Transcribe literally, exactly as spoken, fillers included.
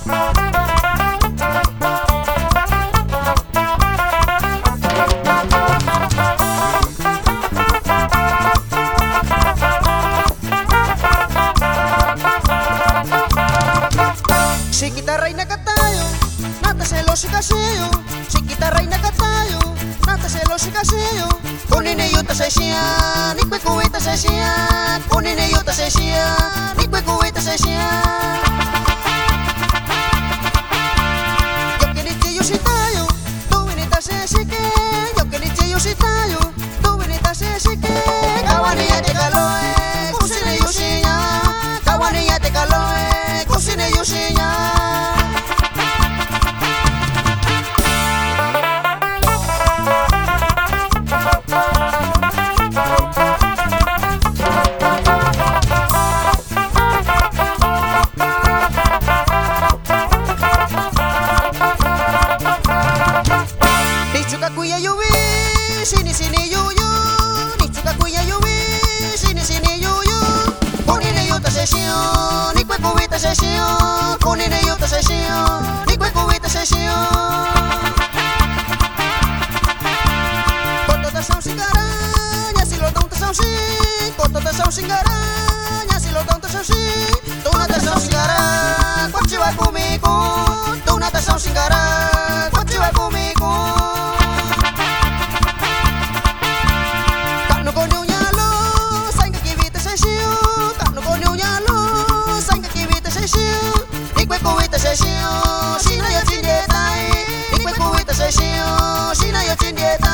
Chiquita reina que tayo, nata celoso casillo. Chiquita reina que tayo, nata celoso casillo. Kunine yuta sessia, ni kwe kuita sessia. Kunine yuta sessia, ni kwe kuita sessia. Yo que ni chiyo si tayo, tu vinita sesike. Yo que ni chiyo si tayo, tu vinita sesike. Kawani ya te kaloe, kusine yusinya. Kawani ya te kaloe, kusine yusinya. Kuya yuwi, sini sini yuyu. Nichuka kuya yuwi, sini sini yuyu. Kunine yuta sesio, ni kwe kuita sesio. Kunine yuta sesio, ni kwe kuita sesio. Koto ta são singaranha, si lo dão ta são si. Koto ta são singaranha, si lo dão ta são si. Tu na ta são singaranha, quando vai comigo. Tu na ta são singaranha, quando vai comigo. Session, sina yo chindetai, ikwe kuita session, sina yo chindetai.